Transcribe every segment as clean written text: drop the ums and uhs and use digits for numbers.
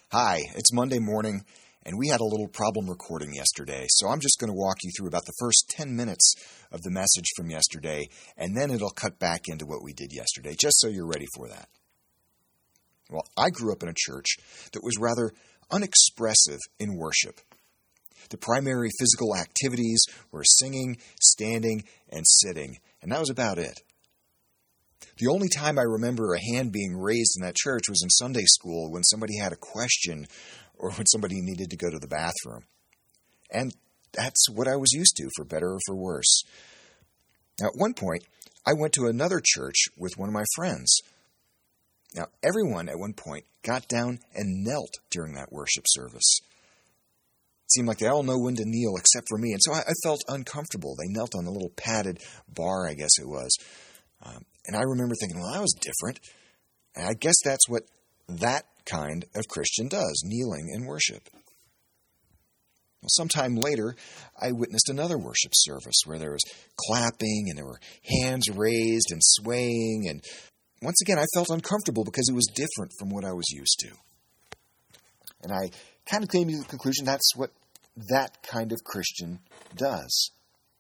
Hi, it's Monday morning, and we had a little problem recording yesterday, so I'm just going to walk you through about the first 10 minutes of the message from yesterday, and then it'll cut back into what we did yesterday, just so you're ready for that. Well, I grew up in a church that was rather unexpressive in worship. The primary physical activities were singing, standing, and sitting, and that was about it. The only time I remember a hand being raised in that church was in Sunday school when somebody had a question or when somebody needed to go to the bathroom. And that's what I was used to, for better or for worse. Now, at one point, I went to another church with one of my friends. Now, everyone at one point got down and knelt during that worship service. It seemed like they all know when to kneel except for me, and so I felt uncomfortable. They knelt on a little padded bar, I guess it was. And I remember thinking, well, that was different. And I guess that's what that kind of Christian does, kneeling in worship. Well, sometime later, I witnessed another worship service where there was clapping and there were hands raised and swaying. And once again, I felt uncomfortable because it was different from what I was used to. And I kind of came to the conclusion that's what that kind of Christian does.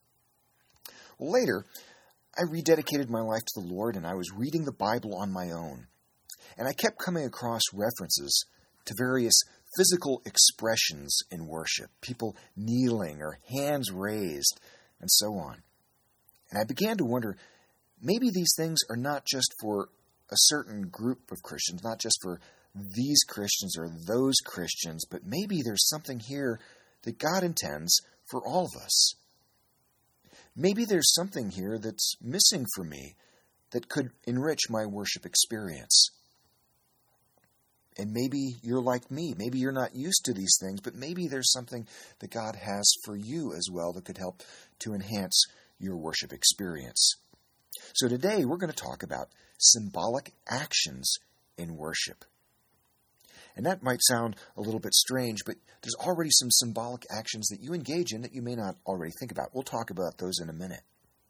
Well, later, I rededicated my life to the Lord, and I was reading the Bible on my own. And I kept coming across references to various physical expressions in worship, people kneeling or hands raised, and so on. And I began to wonder, maybe these things are not just for a certain group of Christians, not just for these Christians or those Christians, but maybe there's something here that God intends for all of us. Maybe there's something here that's missing for me that could enrich my worship experience. And maybe you're like me. Maybe you're not used to these things, but maybe there's something that God has for you as well that could help to enhance your worship experience. So today we're going to talk about symbolic actions in worship. And that might sound a little bit strange, but there's already some symbolic actions that you engage in that you may not already think about. We'll talk about those in a minute.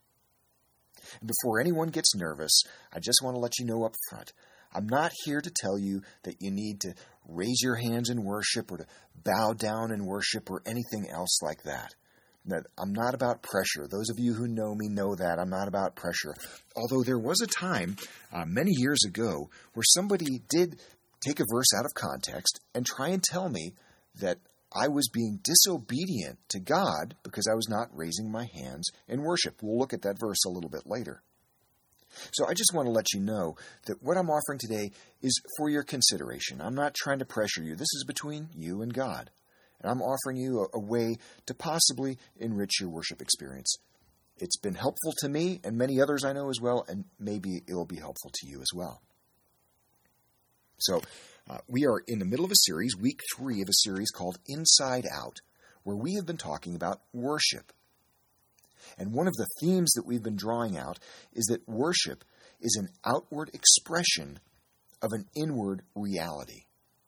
And before anyone gets nervous, I just want to let you know up front, I'm not here to tell you that you need to raise your hands in worship or to bow down in worship or anything else like that. I'm not about pressure. Those of you who know me know that. I'm not about pressure. Although there was a time many years ago where somebody did take a verse out of context and try and tell me that I was being disobedient to God because I was not raising my hands in worship. We'll look at that verse a little bit later. So I just want to let you know that what I'm offering today is for your consideration. I'm not trying to pressure you. This is between you and God. And I'm offering you a way to possibly enrich your worship experience. It's been helpful to me and many others I know as well, and maybe it will be helpful to you as well. So we are in the middle of a series, week 3 of a series called Inside Out, where we have been talking about worship. And one of the themes that we've been drawing out is that worship is an outward expression of an inward reality.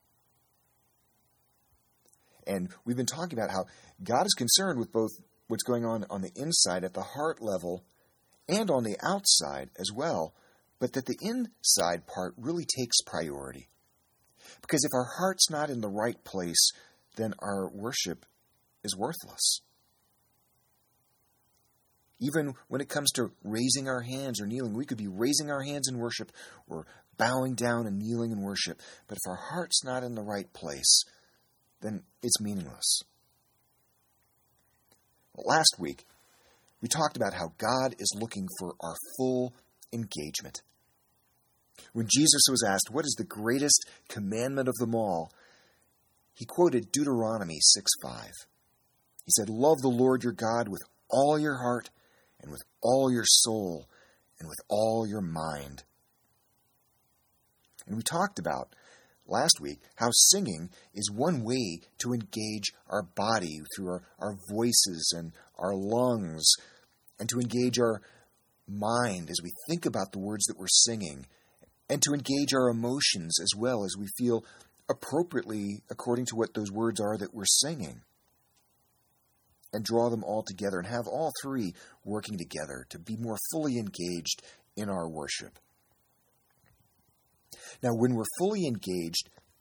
And we've been talking about how God is concerned with both what's going on the inside at the heart level and on the outside as well, but that the inside part really takes priority. Because if our heart's not in the right place, then our worship is worthless. Even when it comes to raising our hands or kneeling, we could be raising our hands in worship or bowing down and kneeling in worship. But if our heart's not in the right place, then it's meaningless. Well, last week, we talked about how God is looking for our full engagement. When Jesus was asked, what is the greatest commandment of them all? He quoted Deuteronomy 6:5. He said, love the Lord your God with all your heart and with all your soul and with all your mind. And we talked about last week how singing is one way to engage our body through our voices and our lungs, and to engage our mind as we think about the words that we're singing, and to engage our emotions as well as we feel appropriately according to what those words are that we're singing, and draw them all together and have all three working together to be more fully engaged in our worship. Now, when we're fully engaged,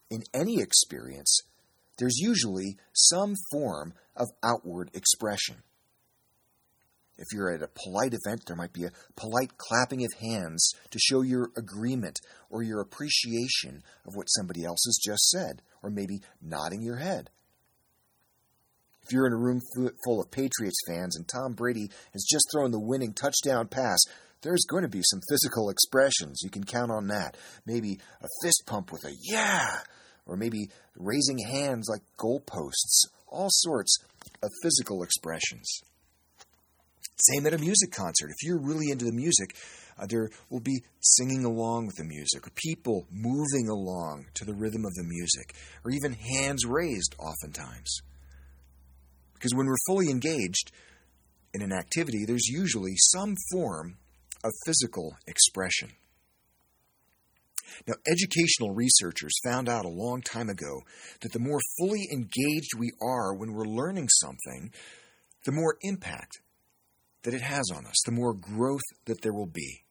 in any experience, there's usually some form of outward expression. If you're at a polite event, there might be a polite clapping of hands to show your agreement or your appreciation of what somebody else has just said, or maybe nodding your head. If you're in a room full of Patriots fans and Tom Brady has just thrown the winning touchdown pass, there's going to be some physical expressions. You can count on that. Maybe a fist pump with a yeah, or maybe raising hands like goalposts. All sorts of physical expressions. Same at a music concert. If you're really into the music, there will be singing along with the music, or people moving along to the rhythm of the music, or even hands raised oftentimes. Because when we're fully engaged in an activity, there's usually some form of physical expression. Now, educational researchers found out a long time ago that the more fully engaged we are when we're learning something, the more impact that it has on us, the more growth that there will be.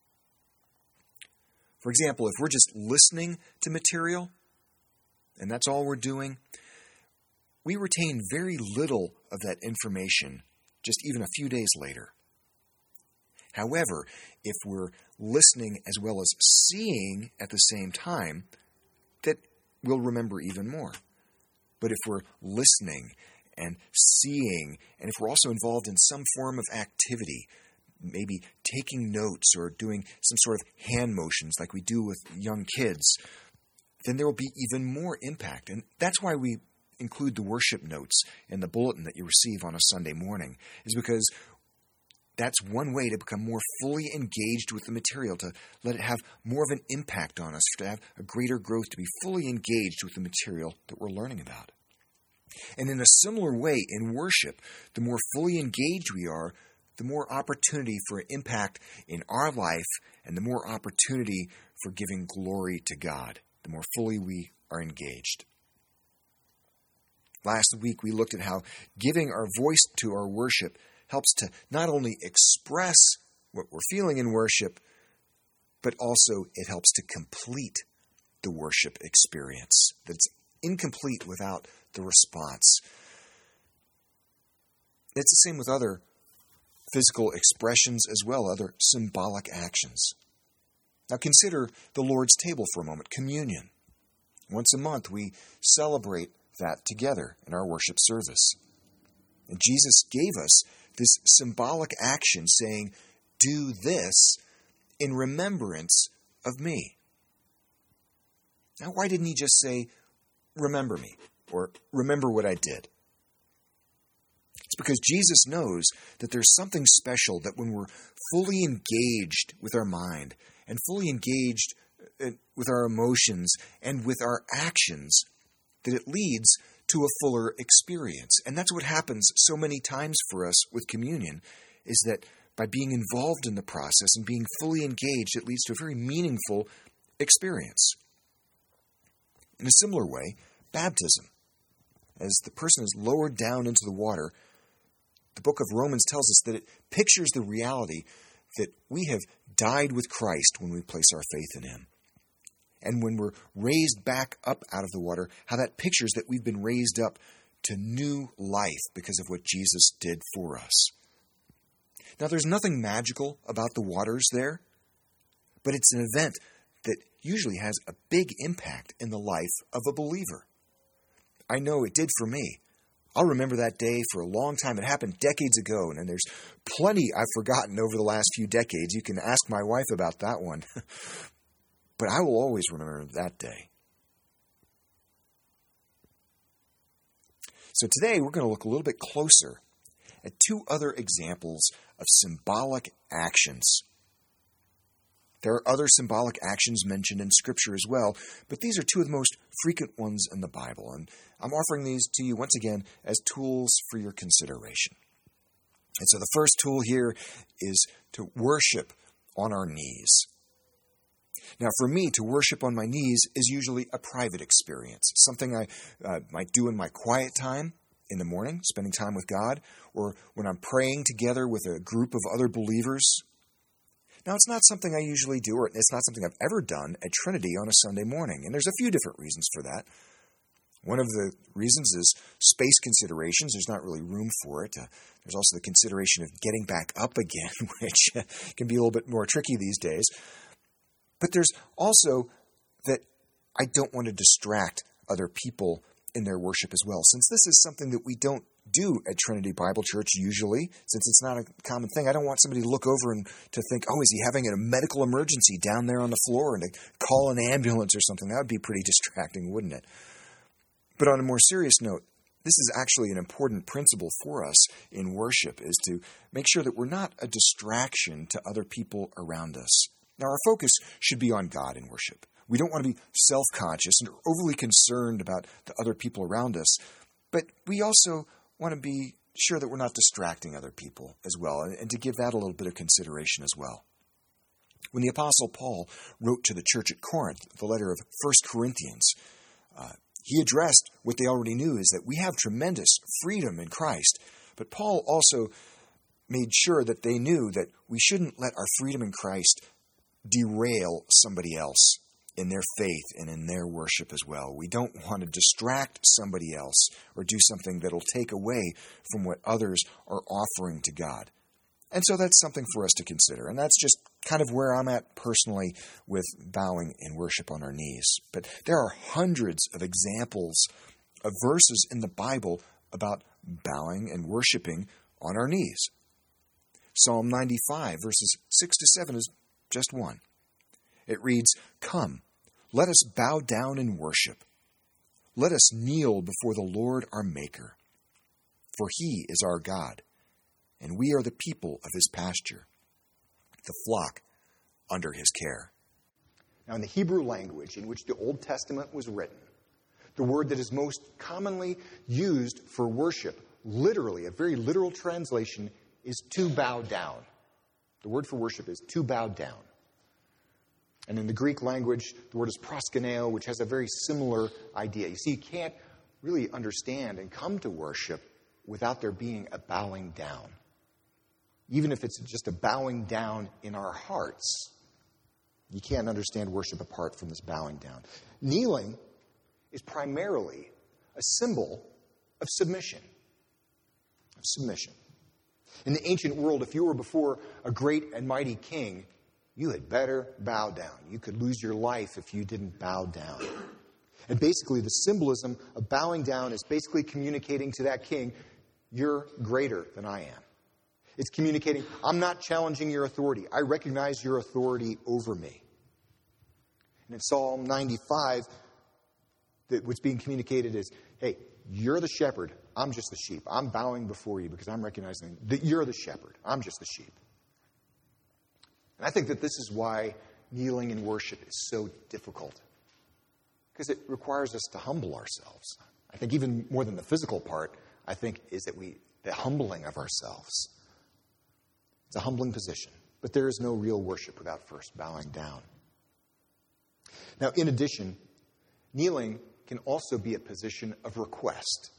For example, if we're just listening to material, and that's all we're doing, we retain very little of that information just even a few days later. However, if we're listening as well as seeing at the same time, that we'll remember even more. But if we're listening and seeing, and if we're also involved in some form of activity, maybe taking notes or doing some sort of hand motions like we do with young kids, then there will be even more impact. And that's why we include the worship notes in the bulletin that you receive on a Sunday morning, is because that's one way to become more fully engaged with the material, to let it have more of an impact on us, to have a greater growth, to be fully engaged with the material that we're learning about. And in a similar way, in worship, the more fully engaged we are, the more opportunity for impact in our life, and the more opportunity for giving glory to God, the more fully we are engaged. Last week, we looked at how giving our voice to our worship helps to not only express what we're feeling in worship, but also it helps to complete the worship experience. That's incomplete without the response. It's the same with other physical expressions as well, other symbolic actions. Now consider the Lord's table for a moment, communion. Once a month we celebrate that together in our worship service. And Jesus gave us this symbolic action saying, do this in remembrance of me. Now, why didn't he just say, remember me, or remember what I did? It's because Jesus knows that there's something special that when we're fully engaged with our mind and fully engaged with our emotions and with our actions, that it leads to a fuller experience. And that's what happens so many times for us with communion, is that by being involved in the process and being fully engaged, it leads to a very meaningful experience. In a similar way, baptism. As the person is lowered down into the water, the book of Romans tells us that it pictures the reality that we have died with Christ when we place our faith in him. And when we're raised back up out of the water, how that pictures that we've been raised up to new life because of what Jesus did for us. Now, there's nothing magical about the waters there, but it's an event that usually has a big impact in the life of a believer. I know it did for me. I'll remember that day for a long time. It happened decades ago, and there's plenty I've forgotten over the last few decades. You can ask my wife about that one. But I will always remember that day. So today we're going to look a little bit closer at two other examples of symbolic actions. There are other symbolic actions mentioned in Scripture as well, but these are two of the most frequent ones in the Bible, and I'm offering these to you once again as tools for your consideration. And so the first tool here is to worship on our knees. Now, for me, to worship on my knees is usually a private experience, something I might do in my quiet time in the morning, spending time with God, or when I'm praying together with a group of other believers. Now, it's not something I usually do, or it's not something I've ever done at Trinity on a Sunday morning, and there's a few different reasons for that. One of the reasons is space considerations. There's not really room for it. There's also the consideration of getting back up again, which can be a little bit more tricky these days. But there's also that I don't want to distract other people in their worship as well. Since this is something that we don't do at Trinity Bible Church usually, since it's not a common thing, I don't want somebody to look over and to think, oh, is he having a medical emergency down there on the floor, and to call an ambulance or something? That would be pretty distracting, wouldn't it? But on a more serious note, this is actually an important principle for us in worship, is to make sure that we're not a distraction to other people around us. Now, our focus should be on God in worship. We don't want to be self-conscious and overly concerned about the other people around us, but we also want to be sure that we're not distracting other people as well, and to give that a little bit of consideration as well. When the Apostle Paul wrote to the church at Corinth, the letter of 1 Corinthians, he addressed what they already knew, is that we have tremendous freedom in Christ. But Paul also made sure that they knew that we shouldn't let our freedom in Christ derail somebody else in their faith and in their worship as well. We don't want to distract somebody else or do something that'll take away from what others are offering to God. And so that's something for us to consider. And that's just kind of where I'm at personally with bowing in worship on our knees. But there are hundreds of examples of verses in the Bible about bowing and worshiping on our knees. Psalm 95, verses 6 to 7 is just one. It reads, "Come, let us bow down and worship. Let us kneel before the Lord our Maker. For he is our God, and we are the people of his pasture, the flock under his care." Now, in the Hebrew language in which the Old Testament was written, the word that is most commonly used for worship, literally, a very literal translation, is to bow down. The word for worship is to bow down. And in the Greek language, the word is proskuneo, which has a very similar idea. You see, you can't really understand and come to worship without there being a bowing down. Even if it's just a bowing down in our hearts, you can't understand worship apart from this bowing down. Kneeling is primarily a symbol of submission. Of submission. In the ancient world, if you were before a great and mighty king, you had better bow down. You could lose your life if you didn't bow down. And basically, the symbolism of bowing down is basically communicating to that king, you're greater than I am. It's communicating, I'm not challenging your authority. I recognize your authority over me. And in Psalm 95, what's being communicated is, hey, you're the shepherd. I'm just the sheep. I'm bowing before you because I'm recognizing that you're the shepherd. I'm just the sheep. And I think that this is why kneeling in worship is so difficult. Because it requires us to humble ourselves. I think even more than the physical part, I think, is that the humbling of ourselves. It's a humbling position. But there is no real worship without first bowing down. Now, in addition, kneeling can also be a position of request.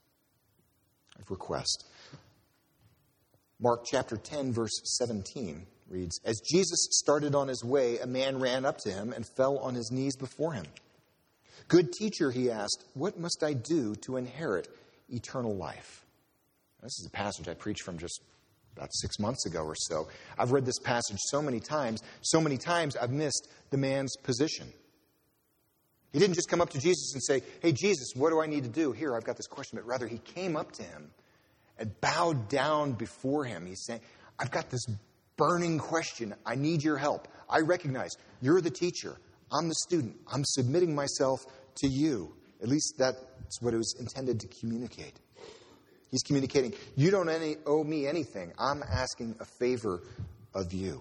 Mark chapter 10, verse 17 reads, "As Jesus started on his way, a man ran up to him and fell on his knees before him. 'Good teacher,' he asked, 'what must I do to inherit eternal life?'" This is a passage I preached from just about 6 months ago or so. I've read this passage so many times I've missed the man's position. He didn't just come up to Jesus and say, "Hey, Jesus, what do I need to do? Here, I've got this question." But rather, he came up to him and bowed down before him. He's saying, I've got this burning question. I need your help. I recognize you're the teacher. I'm the student. I'm submitting myself to you. At least that's what it was intended to communicate. He's communicating, you don't owe me anything. I'm asking a favor of you.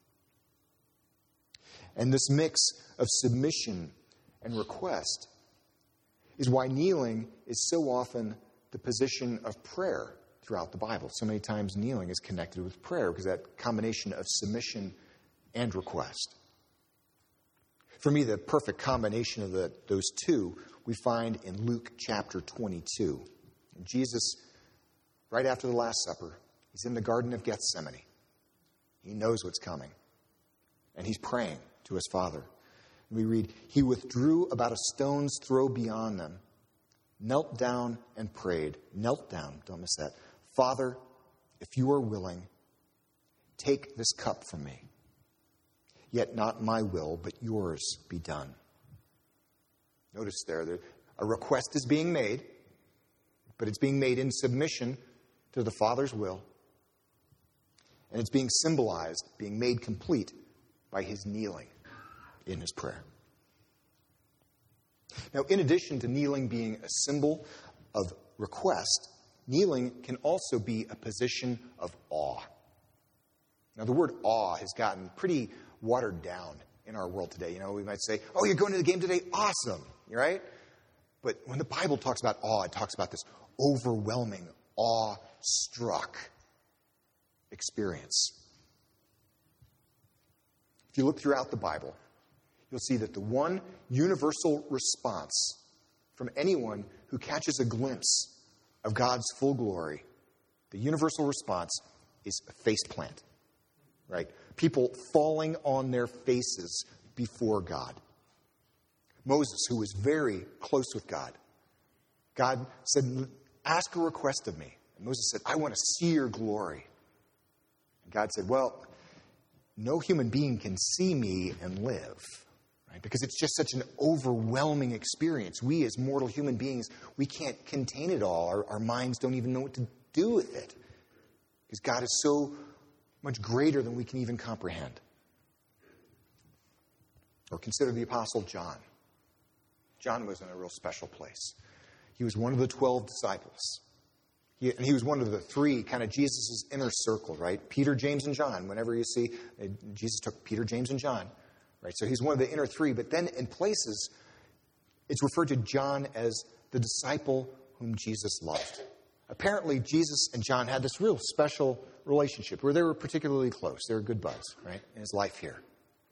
And this mix of submission and request is why kneeling is so often the position of prayer throughout the Bible. So many times kneeling is connected with prayer because that combination of submission and request. For me, the perfect combination of those two we find in Luke chapter 22. Jesus, right after the Last Supper, he's in the Garden of Gethsemane. He knows what's coming. And he's praying to his Father. We read, he withdrew about a stone's throw beyond them, knelt down and prayed. Knelt down, don't miss that. Father, if you are willing, take this cup from me. Yet not my will, but yours be done. Notice there, a request is being made, but it's being made in submission to the Father's will. And it's being symbolized, being made complete by his kneeling in his prayer. Now, in addition to kneeling being a symbol of request, kneeling can also be a position of awe. Now, the word awe has gotten pretty watered down in our world today. You know, we might say, oh, you're going to the game today? Awesome, right? But when the Bible talks about awe, it talks about this overwhelming, awe-struck experience. If you look throughout the Bible, you'll see that the one universal response from anyone who catches a glimpse of God's full glory, the universal response is a face plant, right? People falling on their faces before God. Moses, who was very close with God, God said, ask a request of me. And Moses said, I want to see your glory. And God said, well, no human being can see me and live, right? Because it's just such an overwhelming experience. We as mortal human beings, we can't contain it all. Our minds don't even know what to do with it. Because God is so much greater than we can even comprehend. Or consider the Apostle John. John was in a real special place. He was one of the 12 disciples. He was one of the three, kind of Jesus' inner circle, right? Peter, James, and John. Whenever you see, Jesus took Peter, James, and John, right? So he's one of the inner three. But then in places, it's referred to John as the disciple whom Jesus loved. Apparently, Jesus and John had this real special relationship where they were particularly close. They were good buds, right, in his life here.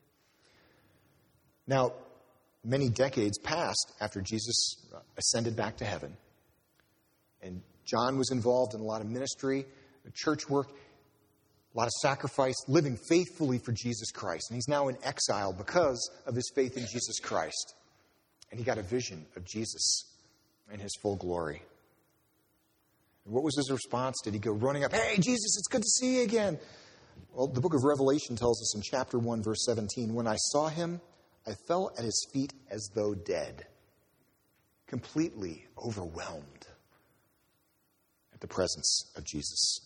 Now, many decades passed after Jesus ascended back to heaven. And John was involved in a lot of ministry, church work, a lot of sacrifice, living faithfully for Jesus Christ. And he's now in exile because of his faith in Jesus Christ. And he got a vision of Jesus in his full glory. And what was his response? Did he go running up, hey, Jesus, it's good to see you again? Well, the book of Revelation tells us in chapter 1, verse 17, when I saw him, I fell at his feet as though dead, completely overwhelmed at the presence of Jesus.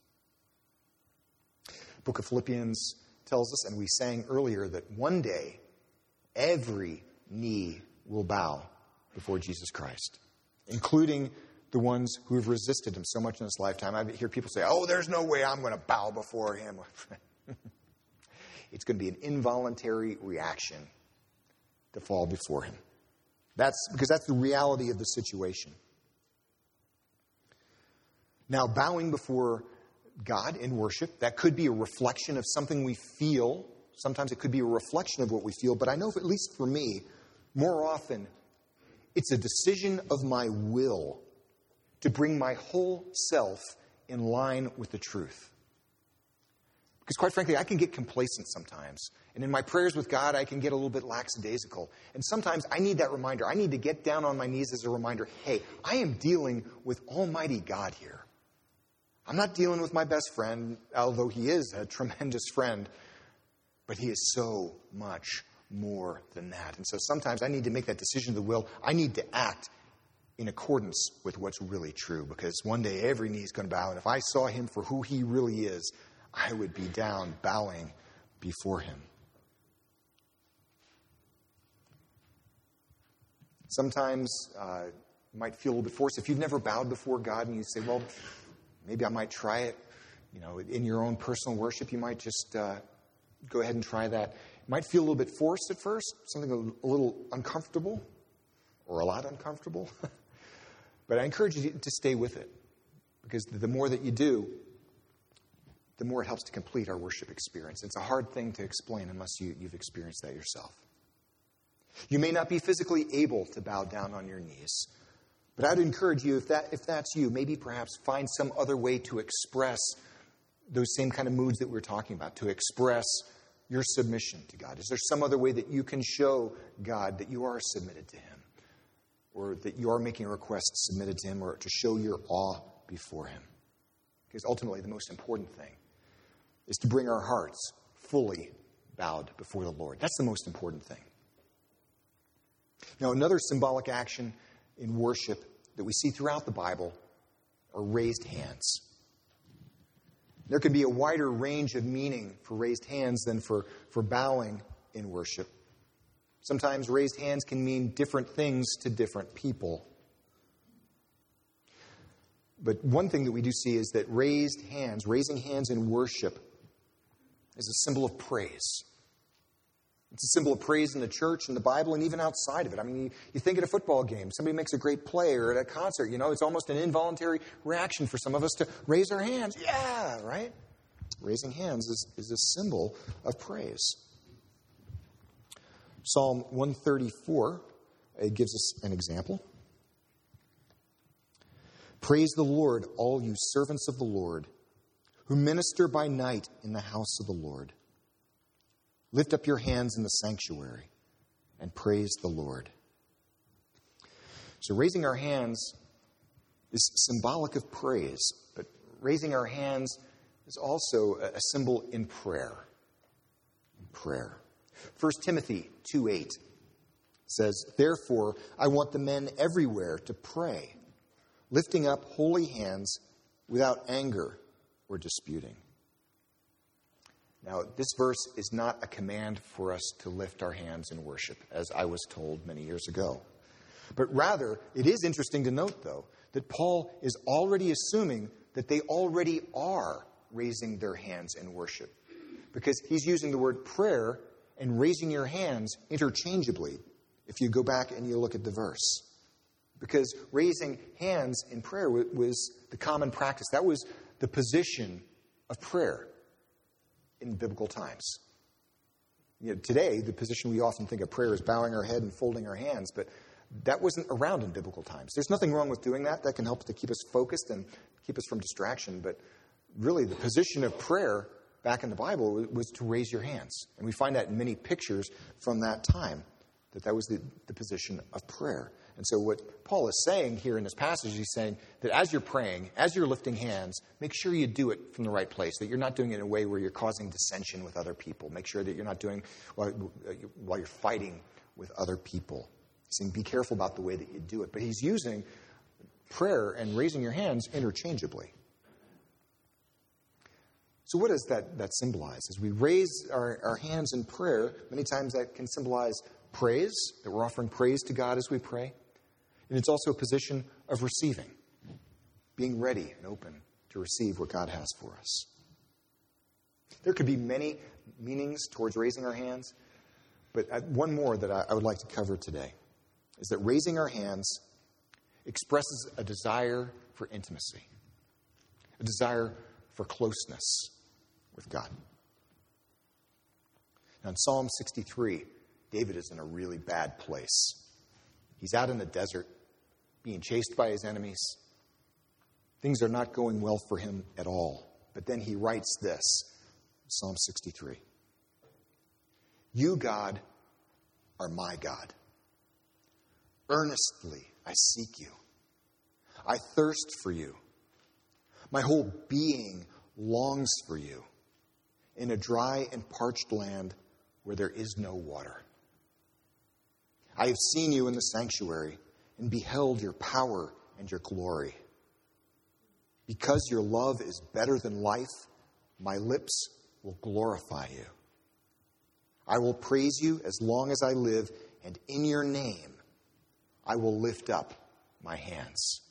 The book of Philippians tells us, and we sang earlier, that one day every knee will bow before Jesus Christ, including the ones who have resisted him so much in this lifetime. I hear people say, oh, there's no way I'm going to bow before him. It's going to be an involuntary reaction to fall before him. That's the reality of the situation. Now, bowing before God in worship, that could be a reflection of something we feel. Sometimes it could be a reflection of what we feel, but I know, at least for me, more often, it's a decision of my will to bring my whole self in line with the truth. Because quite frankly, I can get complacent sometimes. And in my prayers with God, I can get a little bit lackadaisical. And sometimes I need that reminder. I need to get down on my knees as a reminder, hey, I am dealing with Almighty God here. I'm not dealing with my best friend, although he is a tremendous friend. But he is so much more than that. And so sometimes I need to make that decision of the will. I need to act in accordance with what's really true. Because one day every knee is going to bow. And if I saw him for who he really is, I would be down bowing before him. Sometimes you might feel a little bit forced. If you've never bowed before God and you say, well, maybe I might try it. You know, in your own personal worship, you might just go ahead and try that. It might feel a little bit forced at first, something a little uncomfortable or a lot uncomfortable. But I encourage you to stay with it, because the more that you do, the more it helps to complete our worship experience. It's a hard thing to explain unless you've experienced that yourself. You may not be physically able to bow down on your knees, but I'd encourage you, if that's you, maybe perhaps find some other way to express those same kind of moods that we're talking about, to express your submission to God? Is there some other way that you can show God that you are submitted to Him? Or that you are making a request submitted to Him, or to show your awe before Him? Because ultimately the most important thing is to bring our hearts fully bowed before the Lord. That's the most important thing. Now, another symbolic action in worship that we see throughout the Bible are raised hands. There can be a wider range of meaning for raised hands than for bowing in worship. Sometimes raised hands can mean different things to different people. But one thing that we do see is that raising hands in worship, is a symbol of praise. It's a symbol of praise in the church, in the Bible, and even outside of it. I mean, you think at a football game, somebody makes a great play, or at a concert, it's almost an involuntary reaction for some of us to raise our hands. Yeah, right? Raising hands is a symbol of praise. Psalm 134 gives us an example. Praise the Lord, all you servants of the Lord, who minister by night in the house of the Lord. Lift up your hands in the sanctuary and praise the Lord. So raising our hands is symbolic of praise, but raising our hands is also a symbol in prayer. In prayer. 1 Timothy 2:8 says, "Therefore, I want the men everywhere to pray, lifting up holy hands without anger or disputing." Now, this verse is not a command for us to lift our hands in worship, as I was told many years ago. But rather, it is interesting to note, though, that Paul is already assuming that they already are raising their hands in worship. Because he's using the word prayer and raising your hands interchangeably, if you go back and you look at the verse. Because raising hands in prayer was the common practice. That was the position of prayer in biblical times. Today, the position we often think of prayer is bowing our head and folding our hands, but that wasn't around in biblical times. There's nothing wrong with doing that. That can help to keep us focused and keep us from distraction. But really, the position of prayer back in the Bible was to raise your hands. And we find that in many pictures from that time, that was the position of prayer. And so what Paul is saying here in this passage, he's saying that as you're praying, as you're lifting hands, make sure you do it from the right place, that you're not doing it in a way where you're causing dissension with other people. Make sure that you're not doing while you're fighting with other people. He's saying be careful about the way that you do it. But he's using prayer and raising your hands interchangeably. So what does that symbolize? As we raise our hands in prayer, many times that can symbolize praise, that we're offering praise to God as we pray. And it's also a position of receiving, being ready and open to receive what God has for us. There could be many meanings towards raising our hands, but one more that I would like to cover today is that raising our hands expresses a desire for intimacy, a desire for closeness with God. Now in Psalm 63, David is in a really bad place. He's out in the desert, being chased by his enemies. Things are not going well for him at all. But then he writes this, Psalm 63. "You, God, are my God. Earnestly I seek you. I thirst for you. My whole being longs for you in a dry and parched land where there is no water. I have seen you in the sanctuary and beheld your power and your glory. Because your love is better than life, my lips will glorify you. I will praise you as long as I live, and in your name I will lift up my hands."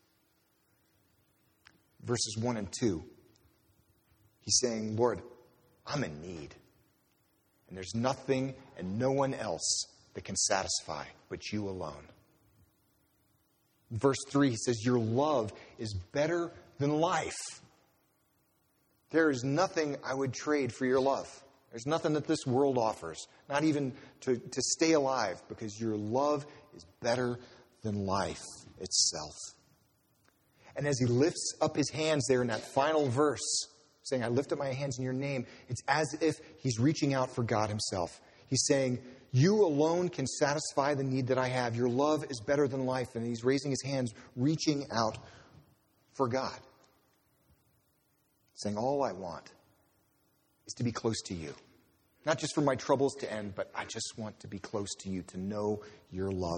Verses 1 and 2, he's saying, Lord, I'm in need. And there's nothing and no one else that can satisfy but you alone. In verse 3, he says, your love is better than life. There is nothing I would trade for your love. There's nothing that this world offers, not even to stay alive, because your love is better than life itself. And as he lifts up his hands there in that final verse, saying, I lift up my hands in your name, it's as if he's reaching out for God himself. He's saying, you alone can satisfy the need that I have. Your love is better than life. And he's raising his hands, reaching out for God. Saying, all I want is to be close to you. Not just for my troubles to end, but I just want to be close to you, to know your love.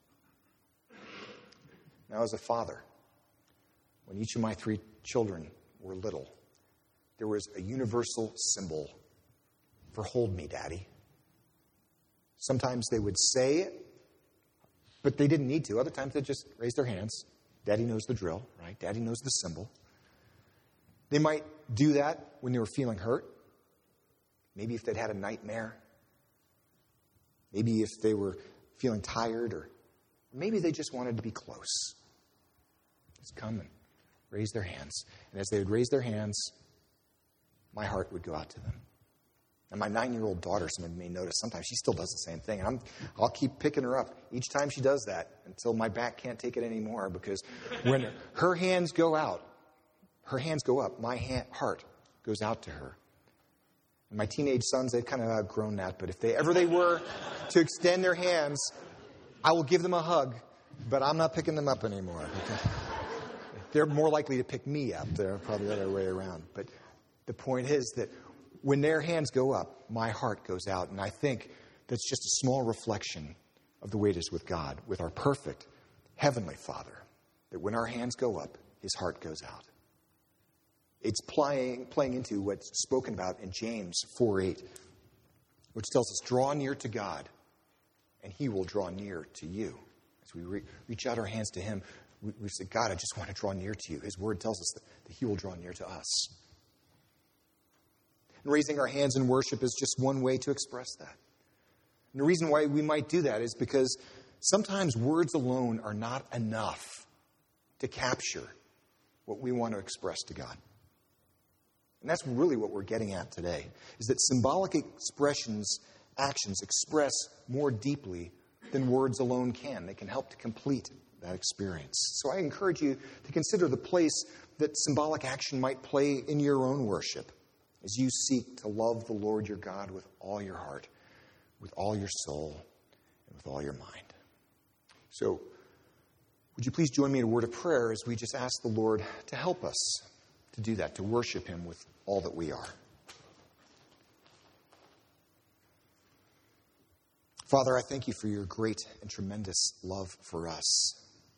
Now, as a father, when each of my 3 children were little, there was a universal symbol for hold me, Daddy. Sometimes they would say it, but they didn't need to. Other times they'd just raise their hands. Daddy knows the drill, right? Daddy knows the symbol. They might do that when they were feeling hurt. Maybe if they'd had a nightmare. Maybe if they were feeling tired, or maybe they just wanted to be close. Just come and raise their hands. And as they would raise their hands, my heart would go out to them. And my 9-year-old daughter, some of you may notice, sometimes she still does the same thing. And I'll keep picking her up each time she does that until my back can't take it anymore. Because when her hands go out, her hands go up, my heart goes out to her. And my teenage sons, they've kind of outgrown that. But if they were to extend their hands, I will give them a hug. But I'm not picking them up anymore. They're more likely to pick me up. They're probably the other way around. But the point is that when their hands go up, my heart goes out. And I think that's just a small reflection of the way it is with God, with our perfect Heavenly Father, that when our hands go up, his heart goes out. It's playing into what's spoken about in James 4:8, which tells us, draw near to God, and he will draw near to you. As we reach out our hands to him, we say, God, I just want to draw near to you. His word tells us that he will draw near to us. And raising our hands in worship is just one way to express that. And the reason why we might do that is because sometimes words alone are not enough to capture what we want to express to God. And that's really what we're getting at today, is that symbolic expressions, actions express more deeply than words alone can. They can help to complete that experience. So I encourage you to consider the place that symbolic action might play in your own worship as you seek to love the Lord your God with all your heart, with all your soul, and with all your mind. So would you please join me in a word of prayer as we just ask the Lord to help us to do that, to worship him with all that we are. Father, I thank you for your great and tremendous love for us.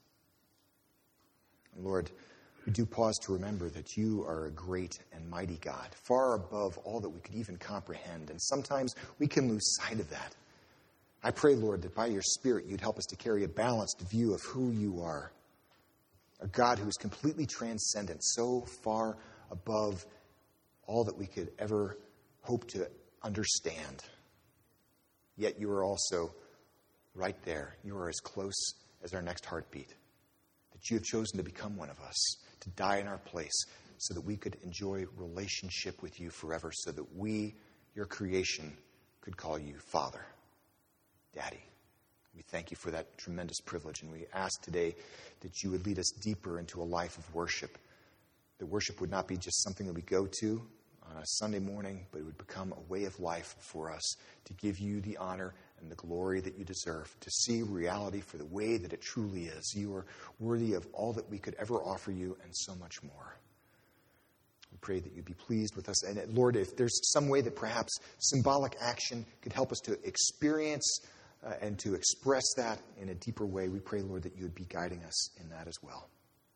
And Lord, we do pause to remember that you are a great and mighty God, far above all that we could even comprehend. And sometimes we can lose sight of that. I pray, Lord, that by your Spirit you'd help us to carry a balanced view of who you are. A God who is completely transcendent, so far above all that we could ever hope to understand. Yet you are also right there. You are as close as our next heartbeat. That you have chosen to become one of us, to die in our place, so that we could enjoy relationship with you forever, so that we, your creation, could call you Father, Daddy. We thank you for that tremendous privilege, and we ask today that you would lead us deeper into a life of worship. That worship would not be just something that we go to on a Sunday morning, but it would become a way of life for us to give you the honor and the glory that you deserve, to see reality for the way that it truly is. You are worthy of all that we could ever offer you and so much more. We pray that you'd be pleased with us. And Lord, if there's some way that perhaps symbolic action could help us to experience and to express that in a deeper way, we pray, Lord, that you would be guiding us in that as well.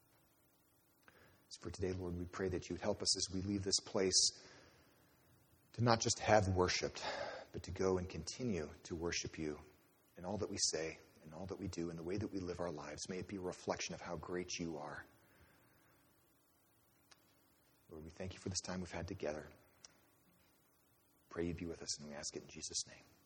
As for today, Lord, we pray that you would help us as we leave this place to not just have worshiped, but to go and continue to worship you in all that we say, in all that we do, in the way that we live our lives. May it be a reflection of how great you are. Lord, we thank you for this time we've had together. Pray you be with us, and we ask it in Jesus' name.